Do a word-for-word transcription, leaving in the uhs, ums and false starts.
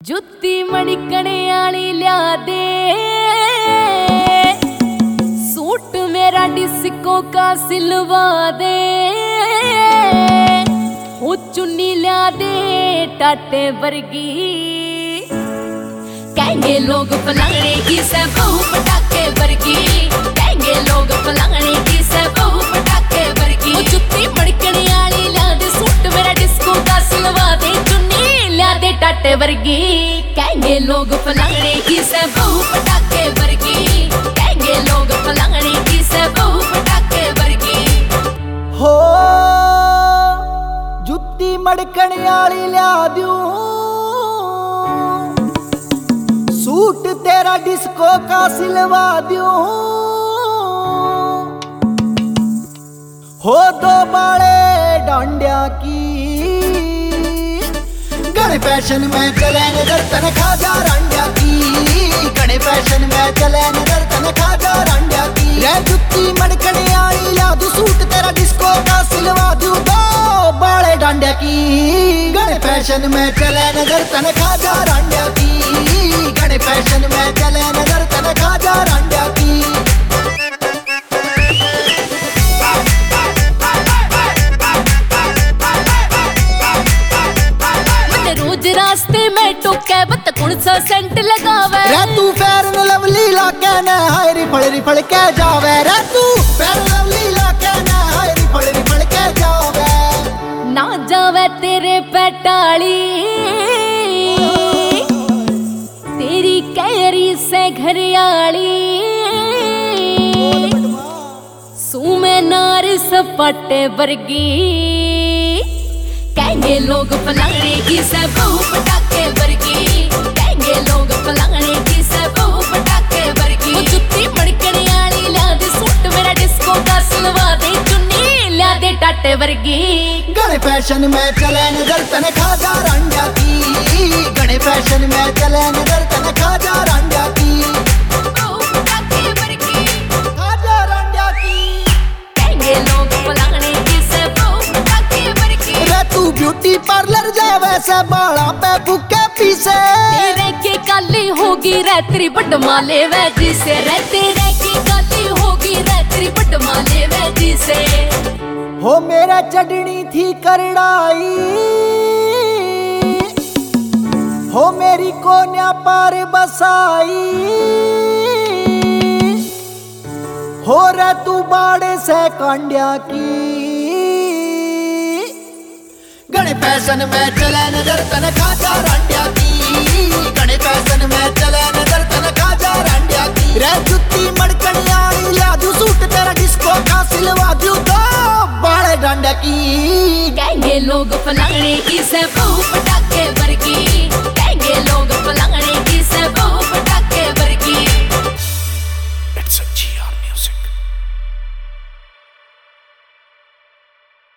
जुत्ती मणिकणे आली लिया दे, सूट मेरा डिस्को का सिलवा दे, हो चुन्नी लिया दे टाटे वर्गी। कहेंगे लोग फलाने की से बहू पटाखे वर्गी, कहेंगे लोग फलाने की से बहू पटाखे वर्गी। ओ जुत्ती मणिकणे आली लिया दे, सूट मेरा डिस्को का सिलवा दे, चुन्नी लिया दे टाटे वर्गी। कहेंगे लोग फलाने की से बहू पटाखे वर्गी, कहेंगे लोग फलाने की से बहू पटाखे वर्गी। हो जुत्ती मड़कण आली लिया दूं, सूट तेरा डिस्को का सिलवा दूं। हो दो बाले डांडिया की, गणे फैशन में चले नजर तन खाजा रांडिया की, गणे फैशन में चले नजर तन खाजा रांडिया की। रे जुत्ती मड़कण आली लिया दूं, सूट तेरा डिस्को का सिलवा दूं। दो बाले डांडिया की, गणे फैशन में चले नजर तन खाजा रांडिया की, गणे फैशन में चले नजर तन खाजा रांडिया की। रोज रास्ते में टोके बत कौन सा सेंट लगावे, रे तू फेरन लवली लाके न हाय रिफल रिफल के जावे। रे तू फेरन लवली लाके न हाय रिफल रिफल के जावे। ना जावे तेरे पेटाली तेरी कैरी से घरियाली, सू में नार सपाटे वर्गी। कहेंगे लोग फलाने की से बहू पटाखे वर्गी, कहेंगे लोग फलाने की से बहू पटाखे वर्गी। ओ जुत्ती मड़कण आली लिया दे, सूट मेरा डिस्को का सिलवा दे, चुन्नी लिया दे टाटे वर्गी। गणे फैशन में चले नजर तन खाजा रांडिया की, गणे फैशन में चले नजर तन खाजा रांडिया की, बहू पटाखे वर्गी, खाजा रांडिया की। कहेंगे लोग फलाने की से बहू पटाखे वर्गी। रे तू ब्यूटी पार्लर जावे से बाला पे बुके पीसे, तेरे के काली होगी रे तेरी बटमाले वैजी से, रे तेरे की काली होगी रे तेरी बटमाले वैजी से। हो मेरा चढ़नी थी करड़ाई, हो मेरी कोन्या पार बसाई। हो रे तू बाड़े से कांडिया की, गणे फैशन में चले नजर तन खाजा रांडिया की, गणे फैशन में चले नजर तन खाजा रांडिया की। रे जुत्ती मड़कण आली लिया दूं, सूट तेरा डिस्को का सिलवा दूं। दो बाड़े डांडिया की, कहेंगे लोग फलाने की से बहू पटाखे